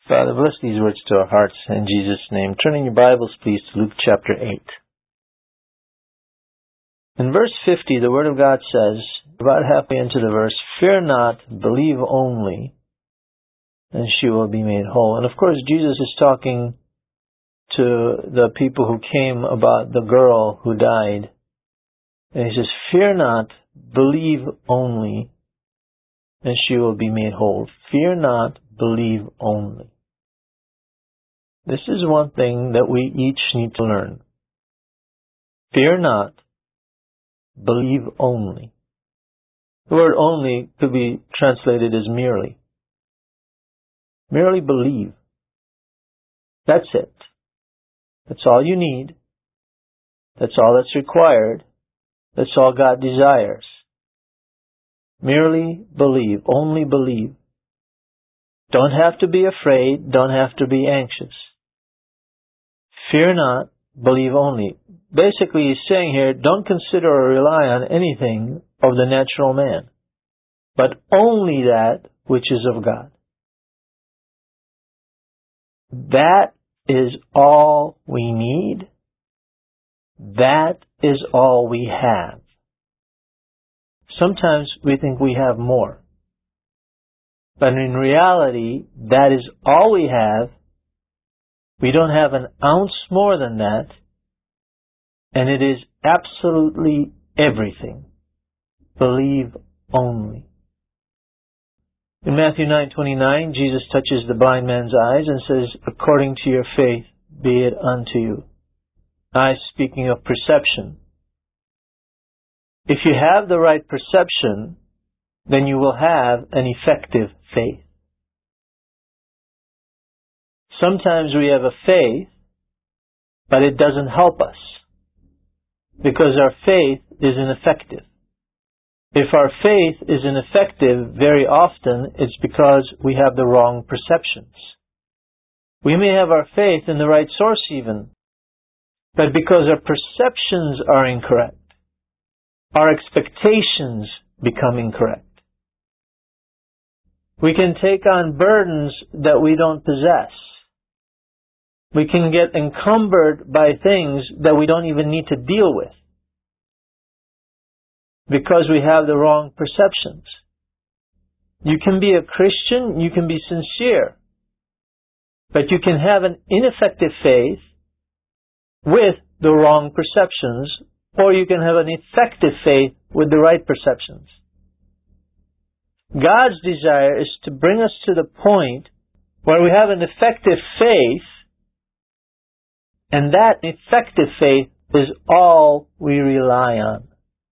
Father, bless these words to our hearts in Jesus' name. Turning your Bibles, please, to Luke chapter 8. In verse 50, the Word of God says, about halfway into the verse, "Fear not, believe only, and she will be made whole." And of course, Jesus is talking to the people who came about the girl who died. And he says, "Fear not, believe only, and she will be made whole." Fear not, believe only. This is one thing that we each need to learn. Fear not, believe only. The word only could be translated as merely. Merely believe. That's it. That's all you need. That's all that's required. That's all God desires. Merely believe. Only believe. Don't have to be afraid. Don't have to be anxious. Fear not, believe only. Basically, he's saying here, don't consider or rely on anything of the natural man, but only that which is of God. That is all we need. That is all we have. Sometimes we think we have more, but in reality, that is all we have. We don't have an ounce more than that, and it is absolutely everything. Believe only. In Matthew 9:29, Jesus touches the blind man's eyes and says, "According to your faith, be it unto you." Eyes speaking of perception. If you have the right perception, then you will have an effective faith. Sometimes we have a faith, but it doesn't help us because our faith is ineffective. If our faith is ineffective, very often it's because we have the wrong perceptions. We may have our faith in the right source even, but because our perceptions are incorrect, our expectations become incorrect. We can take on burdens that we don't possess. We can get encumbered by things that we don't even need to deal with because we have the wrong perceptions. You can be a Christian, you can be sincere, but you can have an ineffective faith with the wrong perceptions, or you can have an effective faith with the right perceptions. God's desire is to bring us to the point where we have an effective faith, and that effective faith is all we rely on.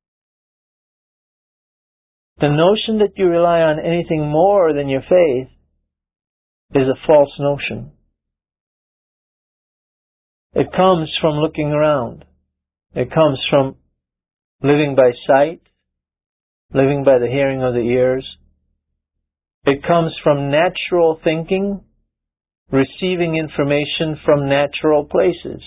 The notion that you rely on anything more than your faith is a false notion. It comes from looking around. It comes from living by sight, living by the hearing of the ears. It comes from natural thinking, receiving information from natural places.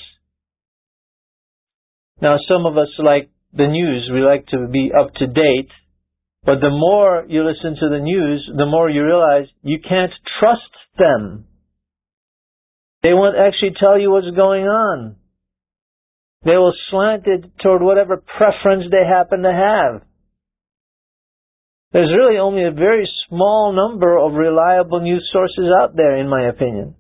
Now, some of us like the news. We like to be up to date. But the more you listen to the news, the more you realize you can't trust them. They won't actually tell you what's going on. They will slant it toward whatever preference they happen to have. There's really only a very small number of reliable news sources out there, in my opinion.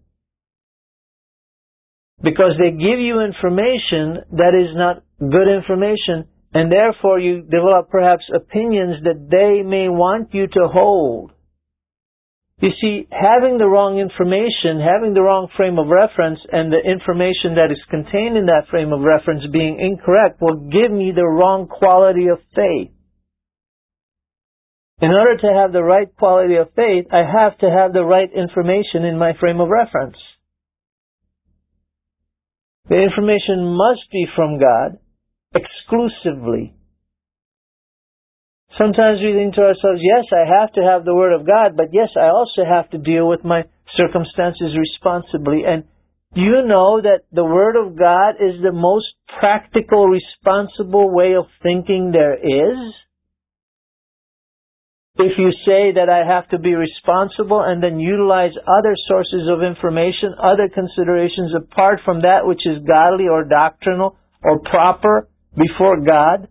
Because they give you information that is not good information, and therefore you develop perhaps opinions that they may want you to hold. You see, having the wrong information, having the wrong frame of reference, and the information that is contained in that frame of reference being incorrect will give me the wrong quality of faith. In order to have the right quality of faith, I have to have the right information in my frame of reference. The information must be from God, exclusively. Sometimes we think to ourselves, yes, I have to have the Word of God, but yes, I also have to deal with my circumstances responsibly. And do you know that the Word of God is the most practical, responsible way of thinking there is? if you say that I have to be responsible and then utilize other sources of information, other considerations apart from that which is godly or doctrinal or proper before God,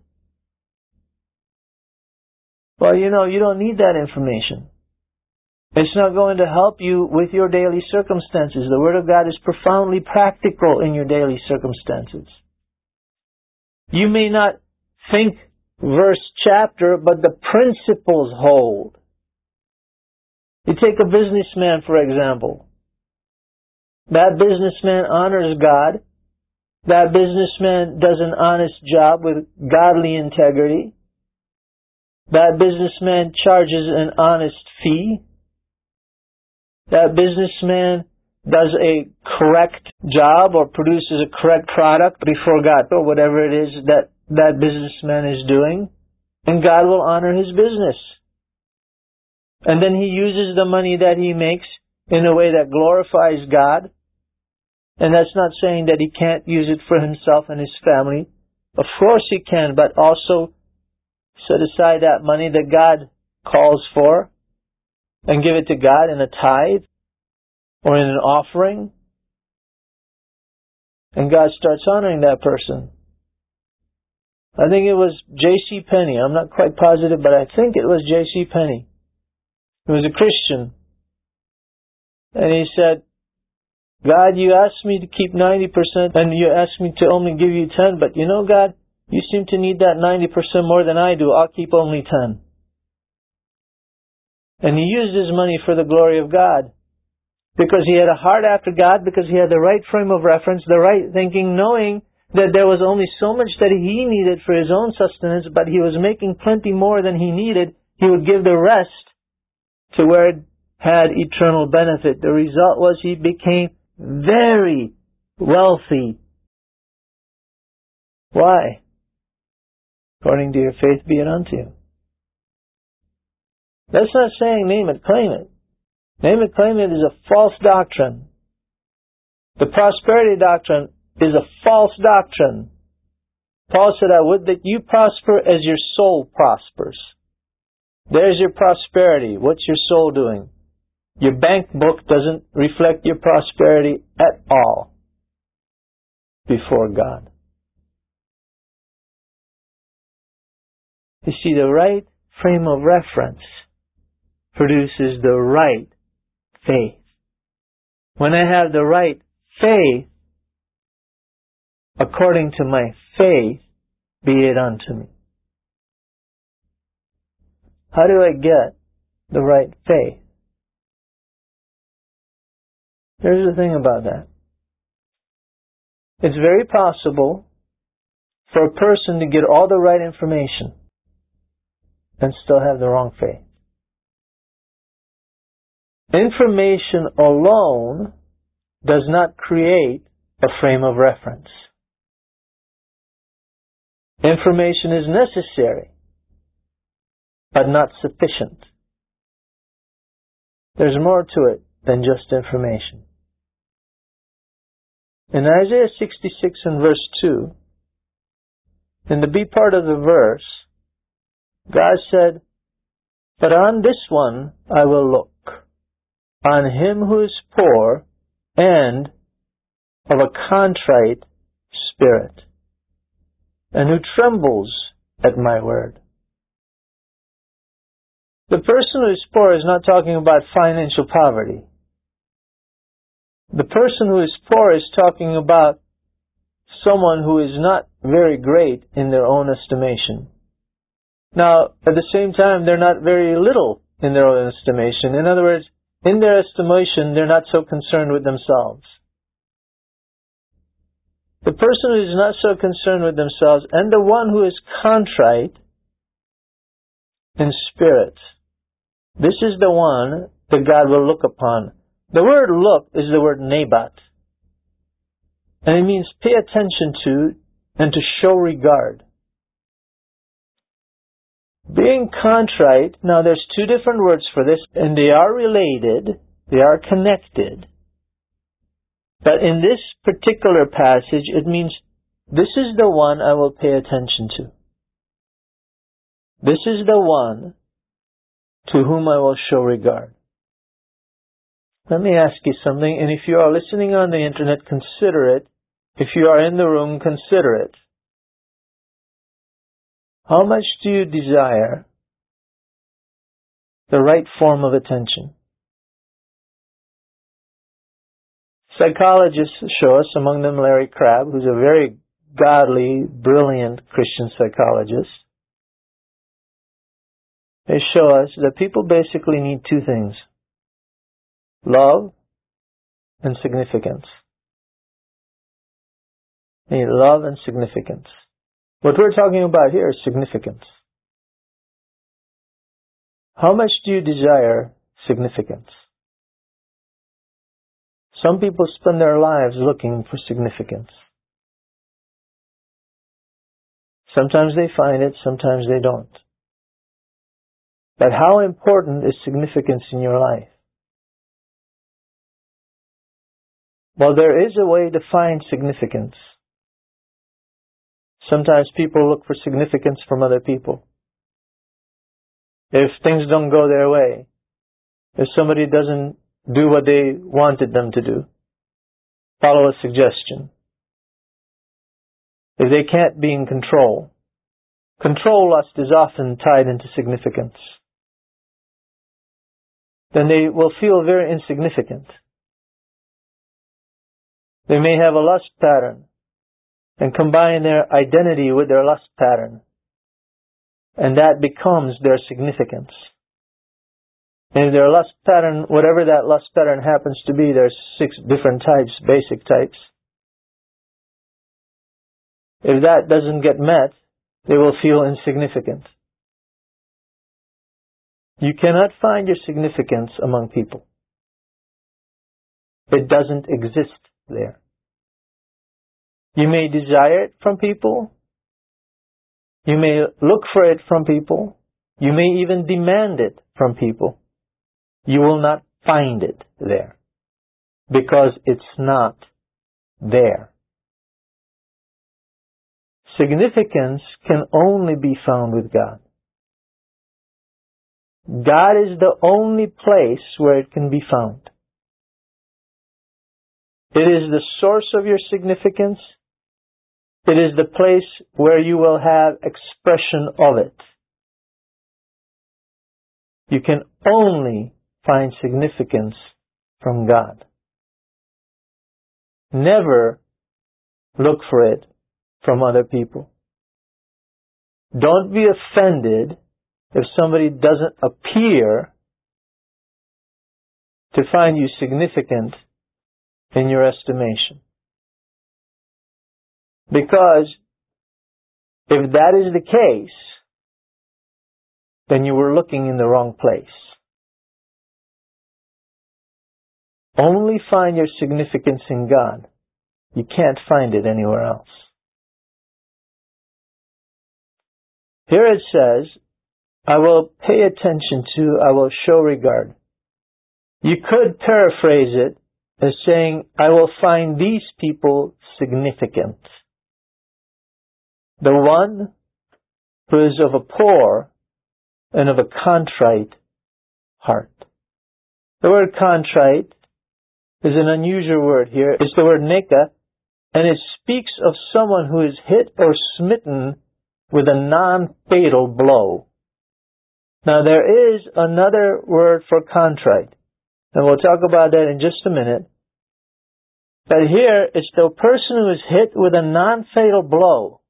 well, you don't need that information. It's not going to help you with your daily circumstances. The Word of God is profoundly practical in your daily circumstances. You may not think verse, chapter, but the principles hold. You take a businessman, for example. That businessman honors God. That businessman does an honest job with godly integrity. That businessman charges an honest fee. That businessman does a correct job or produces a correct product before God, or whatever it is that businessman is doing, and God will honor his business. And then he uses the money that he makes in a way that glorifies God. And that's not saying that he can't use it for himself and his family. Of course he can, but also set aside that money that God calls for and give it to God in a tithe or in an offering. And God starts honoring that person. I think it was J.C. Penney. I'm not quite positive, but I think it was J.C. Penney. He was a Christian. And he said, God, you asked me to keep 90% and you asked me to only give you 10, but God, you seem to need that 90% more than I do. I'll keep only 10. And he used his money for the glory of God. Because he had a heart after God, because he had the right frame of reference, the right thinking, knowing that there was only so much that he needed for his own sustenance, but he was making plenty more than he needed. He would give the rest to where it had eternal benefit. The result was he became very wealthy. Why? According to your faith be it unto you. That's not saying name it, claim it. Name it, claim it is a false doctrine. The prosperity doctrine is a false doctrine. Paul said, I would that you prosper as your soul prospers. There's your prosperity. What's your soul doing? Your bank book doesn't reflect your prosperity at all before God. You see, the right frame of reference produces the right faith. When I have the right faith, according to my faith, be it unto me. How do I get the right faith? Here's the thing about that. It's very possible for a person to get all the right information and still have the wrong faith. Information alone does not create a frame of reference. Information is necessary, but not sufficient. There's more to it than just information. In Isaiah 66 and verse 2, in the B part of the verse, God said, but on this one I will look, on him who is poor and of a contrite spirit, and who trembles at my word. The person who is poor is not talking about financial poverty. The person who is poor is talking about someone who is not very great in their own estimation. Now, at the same time, they're not very little in their own estimation. In other words, in their estimation, they're not so concerned with themselves. The person who is not so concerned with themselves, and the one who is contrite in spirit, this is the one that God will look upon. The word look is the word nabat. And it means pay attention to and to show regard. Being contrite, now there's two different words for this, and they are related, they are connected. But in this particular passage, it means this is the one I will pay attention to. This is the one to whom I will show regard. Let me ask you something, and if you are listening on the internet, consider it. If you are in the room, consider it. How much do you desire the right form of attention? Psychologists show us, among them Larry Crabb, who's a very godly, brilliant Christian psychologist. They show us that people basically need two things: love and significance. They need love and significance. What we're talking about here is significance. How much do you desire significance? Some people spend their lives looking for significance. Sometimes they find it, sometimes they don't. But how important is significance in your life? Well, there is a way to find significance. Sometimes people look for significance from other people. If things don't go their way, if somebody doesn't do what they wanted them to do, follow a suggestion. If they can't be in control, control lust is often tied into significance. Then they will feel very insignificant. They may have a lust pattern and combine their identity with their lust pattern, and that becomes their significance. And if their lust pattern, whatever that lust pattern happens to be, there's 6 different types, basic types. If that doesn't get met, they will feel insignificant. You cannot find your significance among people. It doesn't exist there. You may desire it from people. You may look for it from people. You may even demand it from people. You will not find it there because it's not there. Significance can only be found with God. God is the only place where it can be found. It is the source of your significance. It is the place where you will have expression of it. You can only find significance from God. Never look for it from other people. Don't be offended if somebody doesn't appear to find you significant in your estimation. Because if that is the case, then you were looking in the wrong place. Only find your significance in God. You can't find it anywhere else. Here it says, I will pay attention to, I will show regard. You could paraphrase it as saying, I will find these people significant. The one who is of a poor and of a contrite heart. The word contrite is an unusual word here. It's the word neka, and it speaks of someone who is hit or smitten with a non-fatal blow. Now there is another word for contrite, and we'll talk about that in just a minute. But here, it's the person who is hit with a non-fatal blow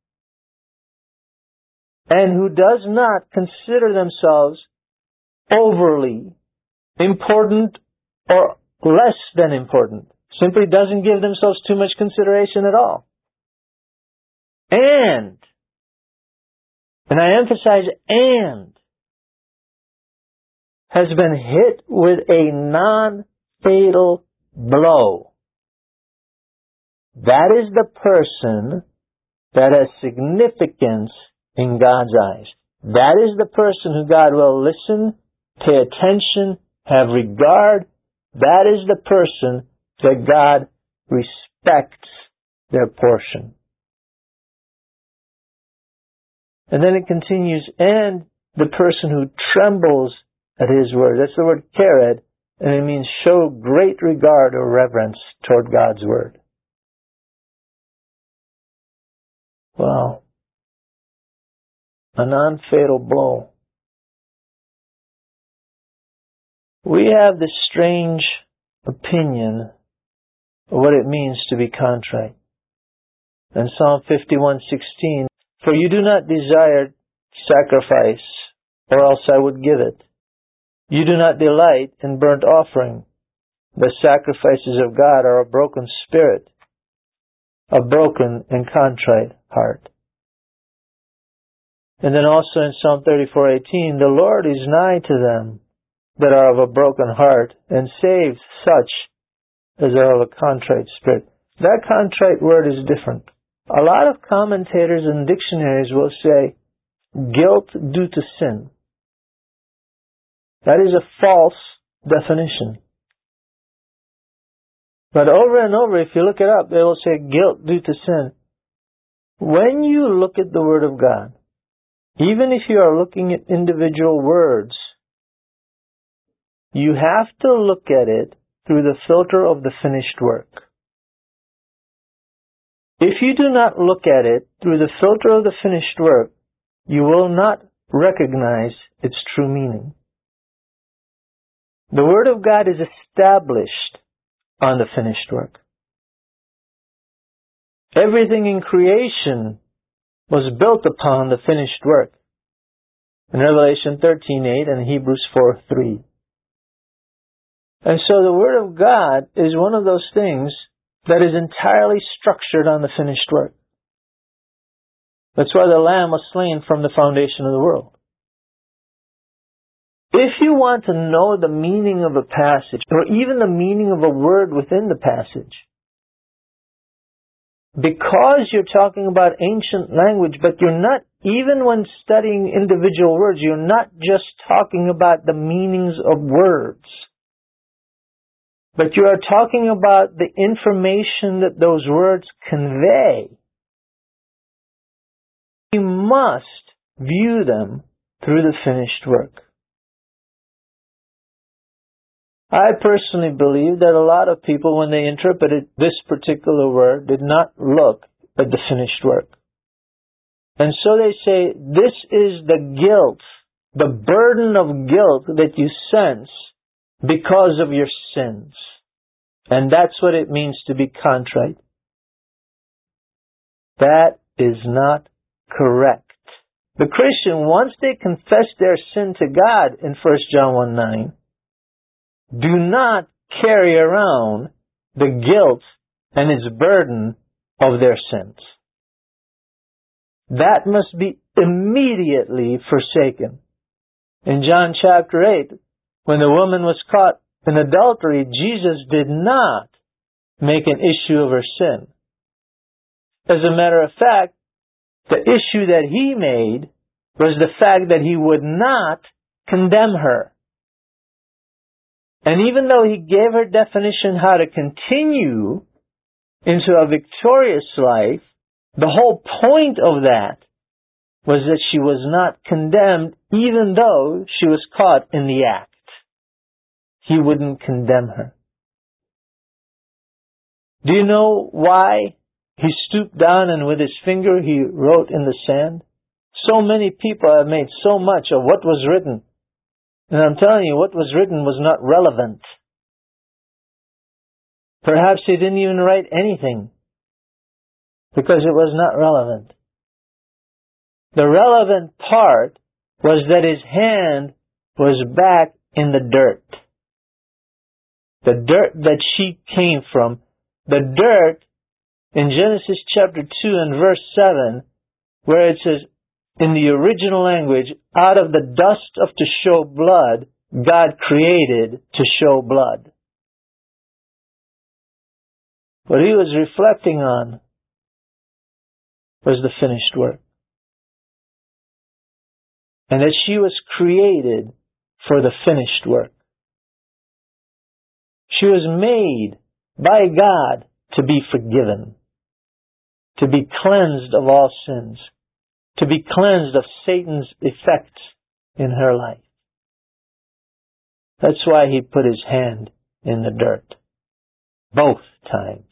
and who does not consider themselves overly important or less than important. Simply doesn't give themselves too much consideration at all. And I emphasize and, has been hit with a non-fatal blow. That is the person that has significance in God's eyes. That is the person who God will listen, pay attention, have regard. That is the person that God respects their portion. And then it continues, and the person who trembles at His word. That's the word kered, and it means show great regard or reverence toward God's word. Wow. A non-fatal blow. We have this strange opinion of what it means to be contrite. In Psalm 51:16, for you do not desire sacrifice, or else I would give it. You do not delight in burnt offering. The sacrifices of God are a broken spirit, a broken and contrite heart. And then also in Psalm 34:18, the Lord is nigh to them that are of a broken heart, and saves such as are of a contrite spirit. That contrite word is different. A lot of commentators and dictionaries will say guilt due to sin. That is a false definition. But over and over, if you look it up, they will say guilt due to sin. When you look at the Word of God, even if you are looking at individual words, you have to look at it through the filter of the finished work. If you do not look at it through the filter of the finished work, you will not recognize its true meaning. The Word of God is established on the finished work. Everything in creation was built upon the finished work. In Revelation 13:8 and Hebrews 4:3. And so the Word of God is one of those things that is entirely structured on the finished work. That's why the Lamb was slain from the foundation of the world. If you want to know the meaning of a passage, or even the meaning of a word within the passage, because you're talking about ancient language, but you're not, even when studying individual words, you're not just talking about the meanings of words, but you are talking about the information that those words convey. You must view them through the finished work. I personally believe that a lot of people, when they interpreted this particular word, did not look at the finished work. And so they say, this is the guilt, the burden of guilt that you sense because of your sins. And that's what it means to be contrite. That is not correct. The Christian, once they confess their sin to God in 1 John 1:9, do not carry around the guilt and its burden of their sins. That must be immediately forsaken. In John chapter 8, when the woman was caught in adultery, Jesus did not make an issue of her sin. As a matter of fact, the issue that He made was the fact that He would not condemn her. And even though He gave her definition how to continue into a victorious life, the whole point of that was that she was not condemned even though she was caught in the act. He wouldn't condemn her. Do you know why He stooped down and with His finger He wrote in the sand? So many people have made so much of what was written. And I'm telling you, what was written was not relevant. Perhaps He didn't even write anything because it was not relevant. The relevant part was that His hand was back in the dirt. The dirt that she came from. The dirt in Genesis chapter 2 and verse 7, where it says, in the original language, out of the dust of to show blood, God created to show blood. What He was reflecting on was the finished work. And that she was created for the finished work. She was made by God to be forgiven, to be cleansed of all sins, to be cleansed of Satan's effects in her life. That's why he put his hand in the dirt. Both times.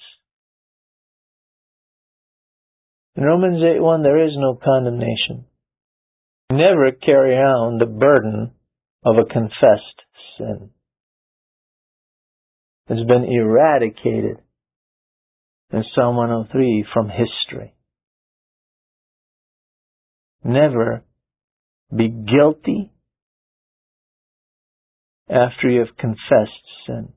In Romans 8:1, there is no condemnation. Never carry on the burden of a confessed sin. It's been eradicated in Psalm 103 from history. Never be guilty after you have confessed sin.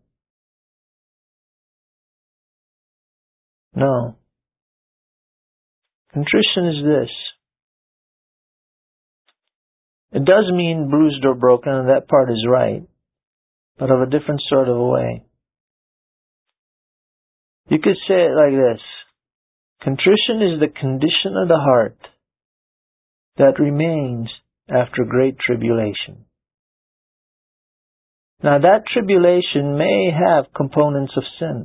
No. Contrition is this. It does mean bruised or broken, and that part is right, but of a different sort of a way. You could say it like this. Contrition is the condition of the heart that remains after great tribulation. Now that tribulation may have components of sin,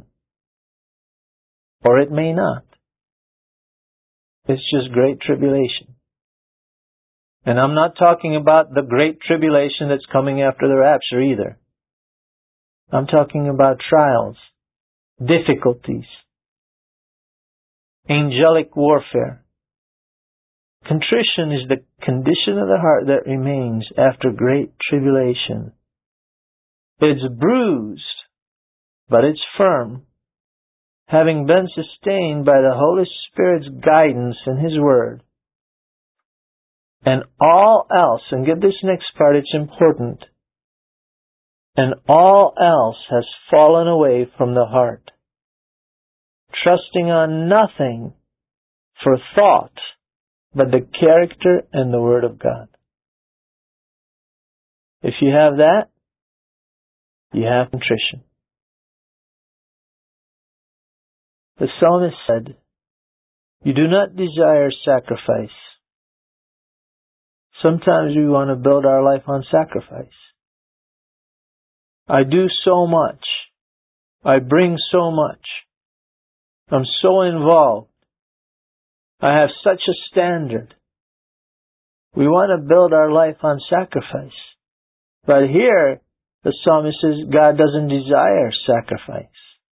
or it may not. It's just great tribulation. And I'm not talking about the great tribulation that's coming after the rapture either. I'm talking about trials, difficulties, angelic warfare. Contrition is the condition of the heart that remains after great tribulation. It's bruised, but it's firm, having been sustained by the Holy Spirit's guidance in His Word. And all else, and get this next part, it's important, and all else has fallen away from the heart, trusting on nothing for thought but the character and the Word of God. If you have that, you have contrition. The psalmist said, "You do not desire sacrifice." Sometimes we want to build our life on sacrifice. I do so much. I bring so much. I'm so involved. I have such a standard. We want to build our life on sacrifice. But here, the psalmist says, God doesn't desire sacrifice.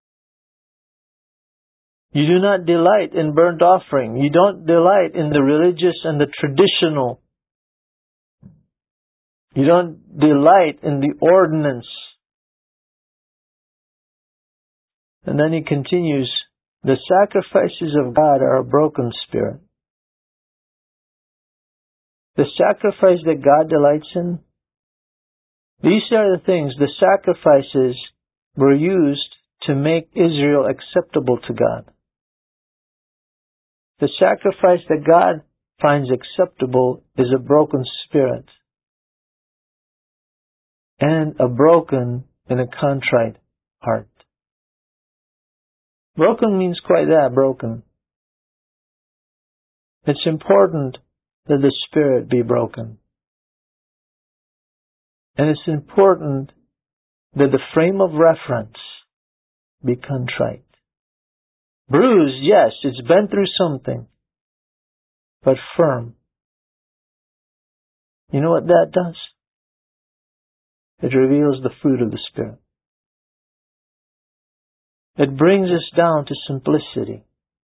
You do not delight in burnt offering. You don't delight in the religious and the traditional. You don't delight in the ordinance. And then he continues, the sacrifices of God are a broken spirit. The sacrifice that God delights in, these are the things, the sacrifices were used to make Israel acceptable to God. The sacrifice that God finds acceptable is a broken spirit and a broken and a contrite heart. Broken means quite that, broken. It's important that the spirit be broken. And it's important that the frame of reference be contrite. Bruised, yes, it's been through something, but firm. You know what that does? It reveals the fruit of the Spirit. It brings us down to simplicity.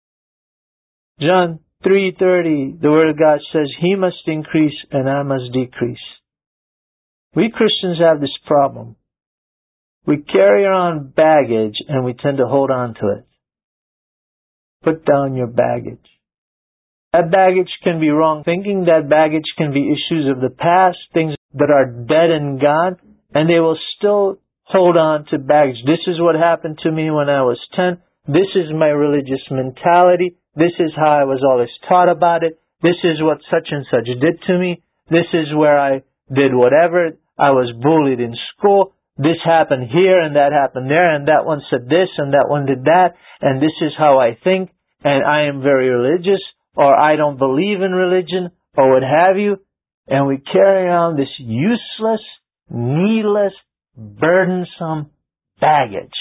John 3:30, the Word of God says, He must increase and I must decrease. We Christians have this problem. We carry around baggage and we tend to hold on to it. Put down your baggage. That baggage can be wrong thinking. That baggage can be issues of the past, things that are dead in God, and they will still hold on to baggage. This is what happened to me when I was 10. This is my religious mentality. This is how I was always taught about it. This is what such and such did to me. This is where I did whatever. I was bullied in school. This happened here and that happened there, and that one said this and that one did that, and this is how I think, and I am very religious, or I don't believe in religion, or what have you. And we carry on this useless, needless, burdensome baggage.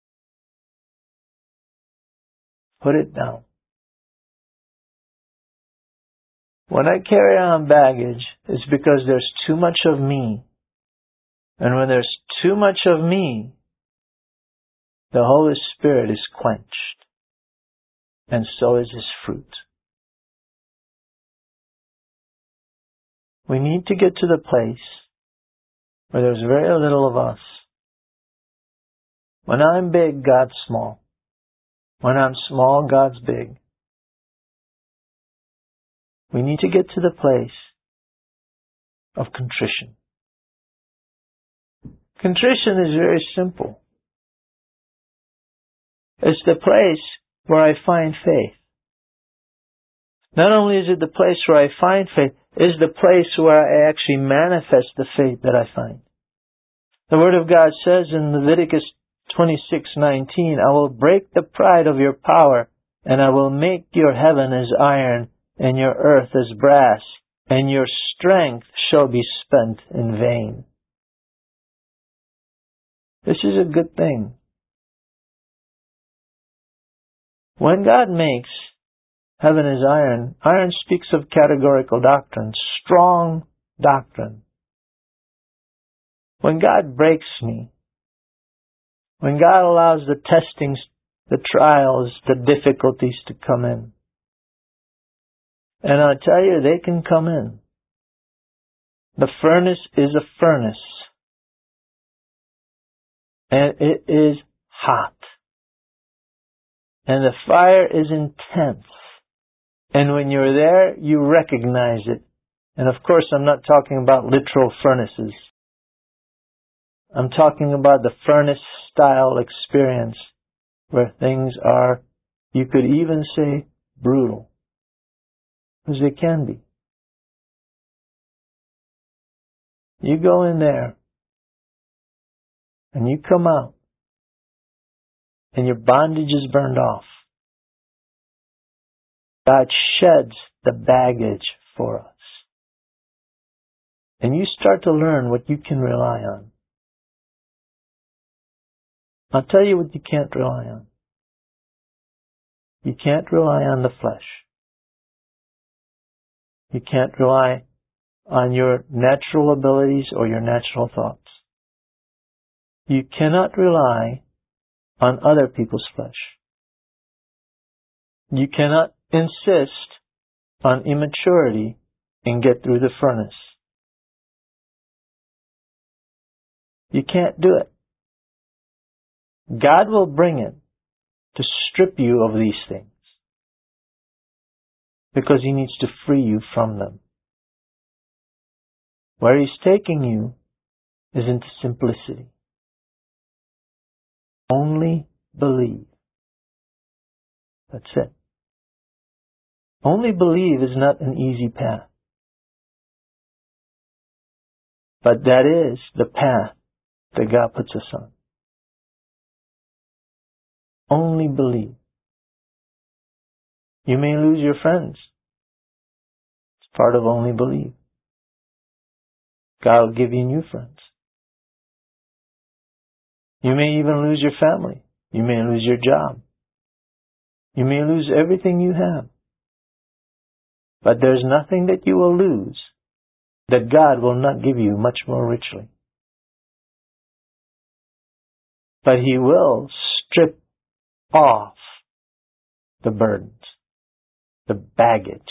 Put it down. When I carry on baggage, it's because there's too much of me. And when there's too much of me, the Holy Spirit is quenched, and so is His fruit. We need to get to the place where there's very little of us. When I'm big, God's small. When I'm small, God's big. We need to get to the place of contrition. Contrition is very simple. It's the place where I find faith. Not only is it the place where I find faith, it's the place where I actually manifest the faith that I find. The Word of God says in Leviticus 26:19, I will break the pride of your power, and I will make your heaven as iron, and your earth as brass, and your strength shall be spent in vain. This is a good thing. When God makes heaven as iron, iron speaks of categorical doctrine, strong doctrine. When God breaks me, when God allows the testings, the trials, the difficulties to come in, and I'll tell you, they can come in. The furnace is a furnace, and it is hot, and the fire is intense. And when you're there, you recognize it. And of course, I'm not talking about literal furnaces. I'm talking about the furnace-style experience where things are, you could even say, brutal. Because they can be. You go in there, and you come out, and your bondage is burned off. God sheds the baggage for us. And you start to learn what you can rely on. I'll tell you what you can't rely on. You can't rely on the flesh. You can't rely on your natural abilities or your natural thoughts. You cannot rely on other people's flesh. You cannot insist on immaturity and get through the furnace. You can't do it. God will bring it to strip you of these things because He needs to free you from them. Where He's taking you is into simplicity. Only believe. That's it. Only believe is not an easy path. But that is the path that God puts us on. Only believe. You may lose your friends. It's part of only believe. God will give you new friends. You may even lose your family. You may lose your job. You may lose everything you have. But there's nothing that you will lose that God will not give you much more richly. But He will strip off the burdens, the baggage.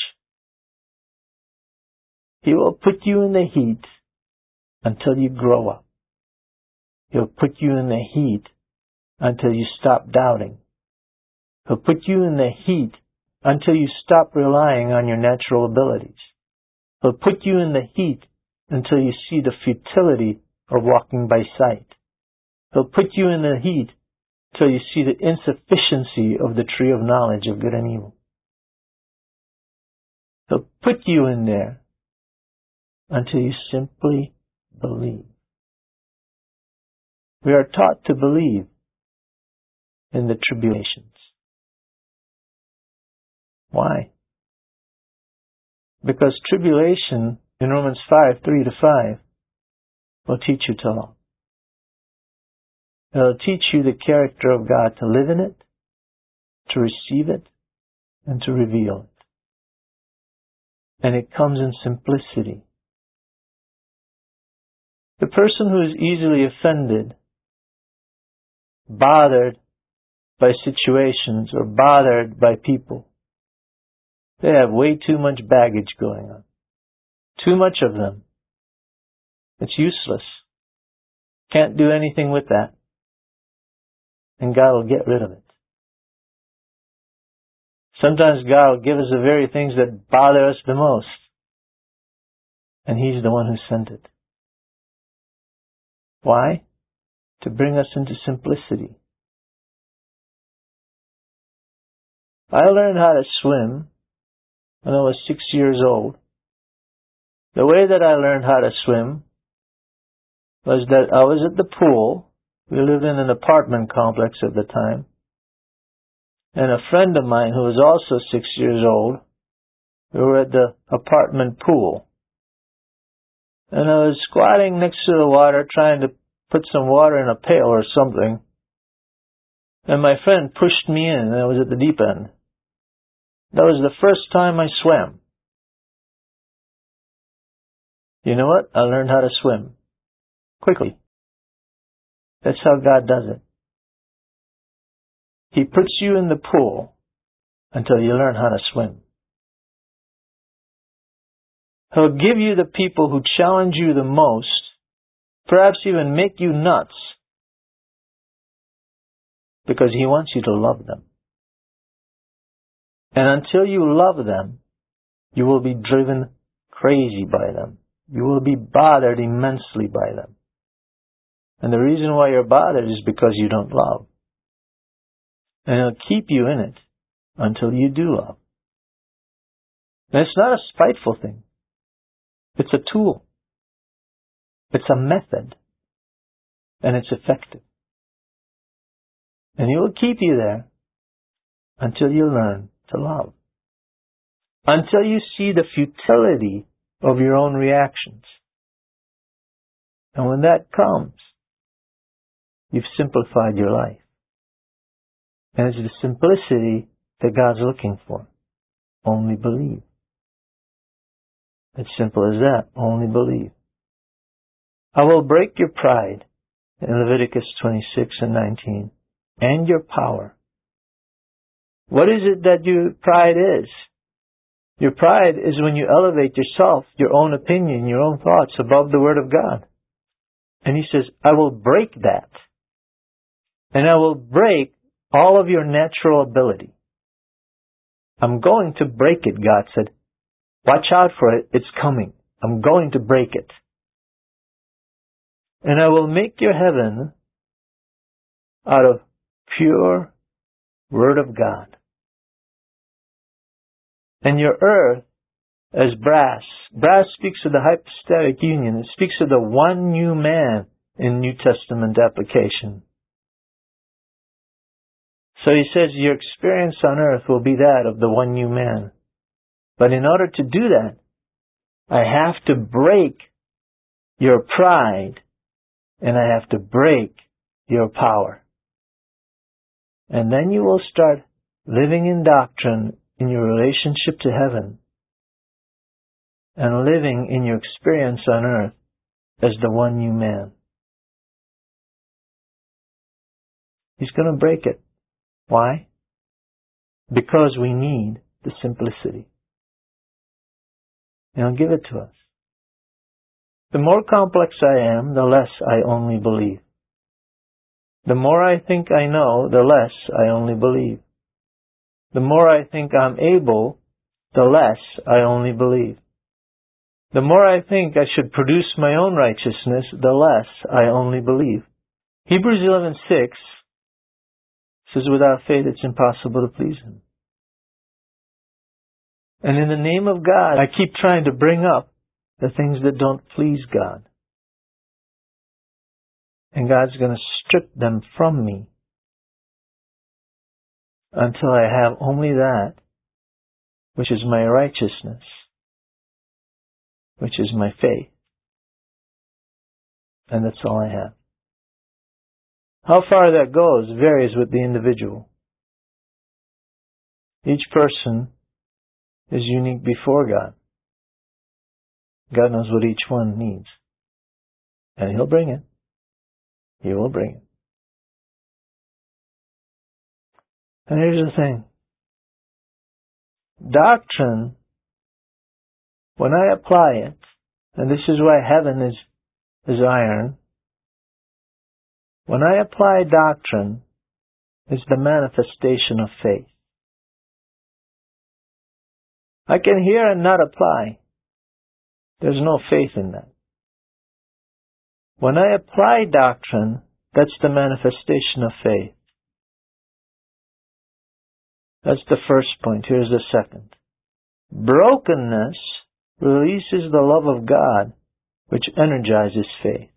He will put you in the heat until you grow up. He'll put you in the heat until you stop doubting. He'll put you in the heat until you stop relying on your natural abilities. He'll put you in the heat until you see the futility of walking by sight. He'll put you in the heat until you see the insufficiency of the tree of knowledge of good and evil. He'll put you in there until you simply believe. We are taught to believe in the tribulations. Why? Because tribulation in Romans 5:3-5 will teach you to love. It will teach you the character of God, to live in it, to receive it, and to reveal it. And it comes in simplicity. The person who is easily offended, bothered by situations or bothered by people, they have way too much baggage going on. Too much of them. It's useless. Can't do anything with that. And God will get rid of it. Sometimes God will give us the very things that bother us the most. And He's the one who sent it. Why? To bring us into simplicity. I learned how to swim when I was 6 years old. The way that I learned how to swim was that I was at the pool. We lived in an apartment complex at the time. And a friend of mine who was also 6 years old, we were at the apartment pool. And I was squatting next to the water trying to put some water in a pail or something. And my friend pushed me in and I was at the deep end. That was the first time I swam. You know what? I learned how to swim. Quickly. That's how God does it. He puts you in the pool until you learn how to swim. He'll give you the people who challenge you the most, perhaps even make you nuts, because He wants you to love them. And until you love them, you will be driven crazy by them. You will be bothered immensely by them. And the reason why you're bothered is because you don't love. And He'll keep you in it until you do love. And it's not a spiteful thing. It's a tool. It's a method. And it's effective. And He will keep you there until you learn to love. Until you see the futility of your own reactions. And when that comes, you've simplified your life. And it's the simplicity that God's looking for. Only believe. It's simple as that. Only believe. I will break your pride in Leviticus 26 and 19 and your power. What is it that your pride is? Your pride is when you elevate yourself, your own opinion, your own thoughts above the Word of God. And He says, I will break that. And I will break all of your natural ability. I'm going to break it, God said. Watch out for it. It's coming. I'm going to break it. And I will make your heaven out of pure Word of God. And your earth as brass. Brass speaks of the hypostatic union. It speaks of the one new man in New Testament application. So He says your experience on earth will be that of the one new man. But in order to do that, I have to break your pride and I have to break your power. And then you will start living in doctrine in your relationship to heaven and living in your experience on earth as the one new man. He's going to break it. Why? Because we need the simplicity. And He'll give it to us. The more complex I am, the less I only believe. The more I think I know, the less I only believe. The more I think I'm able, the less I only believe. The more I think I should produce my own righteousness, the less I only believe. Hebrews 11:6 says, without faith it's impossible to please Him. And in the name of God, I keep trying to bring up the things that don't please God. And God's going to strip them from me until I have only that which is my righteousness, which is my faith. And that's all I have. How far that goes varies with the individual. Each person is unique before God. God knows what each one needs. And He'll bring it. He will bring it. And here's the thing. Doctrine, when I apply it, and this is why heaven is iron, when I apply doctrine, it's the manifestation of faith. I can hear and not apply. There's no faith in that. When I apply doctrine, that's the manifestation of faith. That's the first point. Here's the second. Brokenness releases the love of God, which energizes faith.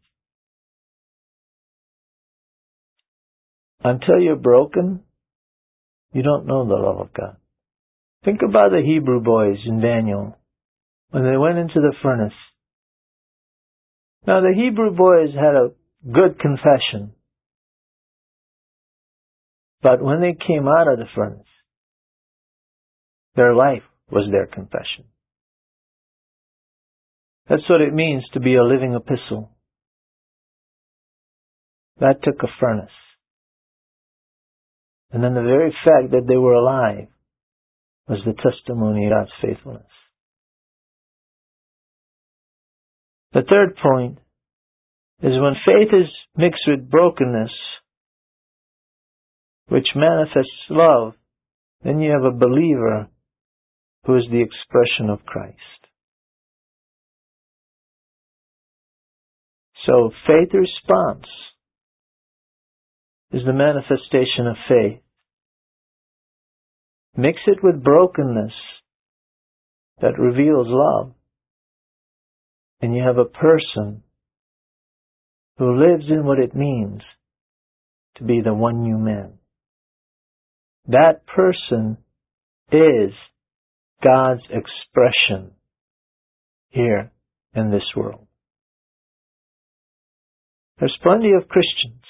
Until you're broken, you don't know the love of God. Think about the Hebrew boys in Daniel when they went into the furnace. Now, the Hebrew boys had a good confession, but when they came out of the furnace, their life was their confession. That's what it means to be a living epistle. That took a furnace. And then the very fact that they were alive was the testimony of God's faithfulness. The third point is when faith is mixed with brokenness, which manifests love, then you have a believer who is the expression of Christ. So faith response is the manifestation of faith. Mix it with brokenness that reveals love, and you have a person who lives in what it means to be the one new man. That person is God's expression here in this world. There's plenty of Christians,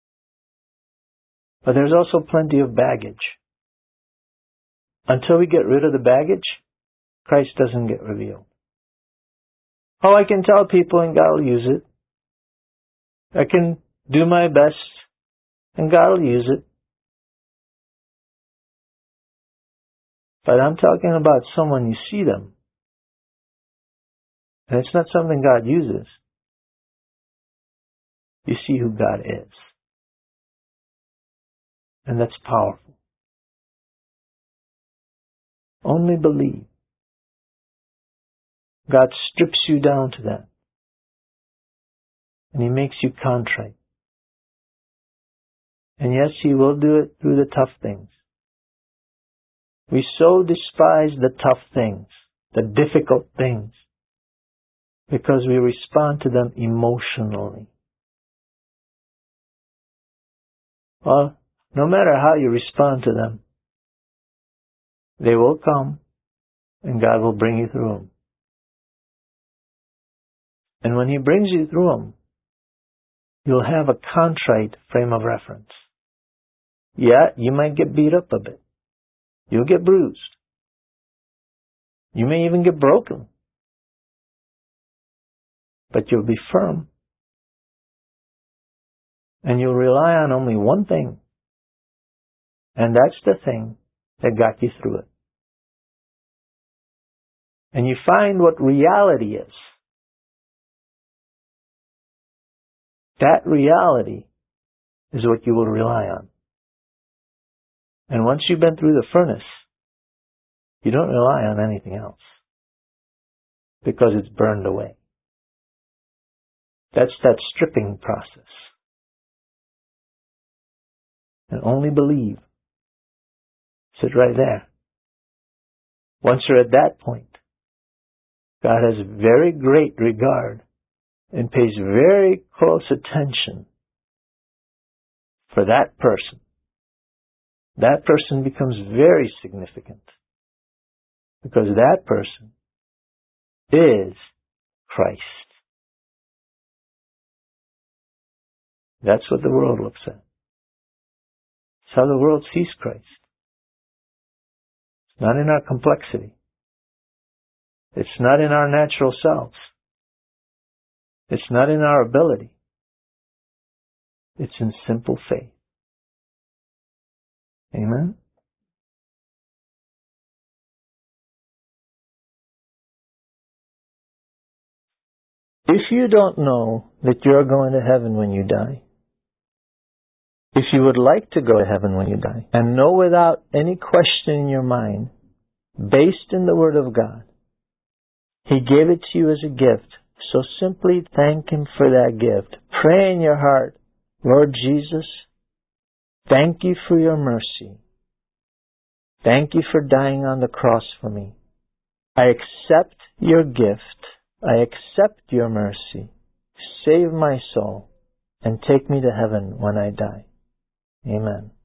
but there's also plenty of baggage. Until we get rid of the baggage, Christ doesn't get revealed. Oh, I can tell people and God will use it. I can do my best and God will use it. But I'm talking about someone you see them. And it's not something God uses. You see who God is. And that's powerful. Only believe. God strips you down to that. And He makes you contrite. And yes, He will do it through the tough things. We so despise the tough things, the difficult things, because we respond to them emotionally. Well, no matter how you respond to them, they will come and God will bring you through them. And when He brings you through them, you'll have a contrite frame of reference. Yeah, you might get beat up a bit. You'll get bruised. You may even get broken. But you'll be firm. And you'll rely on only one thing. And that's the thing that got you through it. And you find what reality is. That reality is what you will rely on. And once you've been through the furnace, you don't rely on anything else. Because it's burned away. That's that stripping process. And only believe. Sit right there. Once you're at that point, God has very great regard and pays very close attention for that person. That person becomes very significant because that person is Christ. That's what the world looks at. It's how the world sees Christ. It's not in our complexity. It's not in our natural selves. It's not in our ability. It's in simple faith. Amen? If you don't know that you're going to heaven when you die, if you would like to go to heaven when you die, and know without any question in your mind, based in the Word of God, He gave it to you as a gift, so simply thank Him for that gift. Pray in your heart, Lord Jesus, thank you for your mercy. Thank you for dying on the cross for me. I accept your gift. I accept your mercy. Save my soul and take me to heaven when I die. Amen.